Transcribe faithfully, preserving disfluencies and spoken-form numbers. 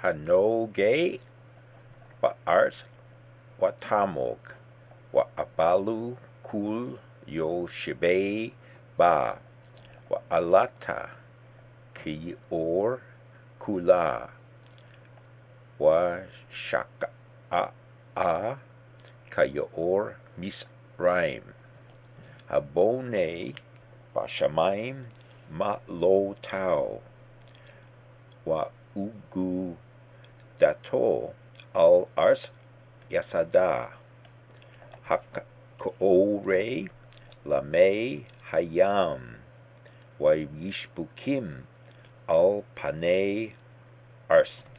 Hanoge Ba'art Watamok Wa Abalu Kul Yo Shibe Ba Wa Alata Ki Or Kula Wa Shaka'a Kayor Misraim Habone Bashamayim Ma Lo Tau Wa Ugu Dato Al Ars Yasada Hakore Lame Hayam Wa Yishbukim Al Pane Ars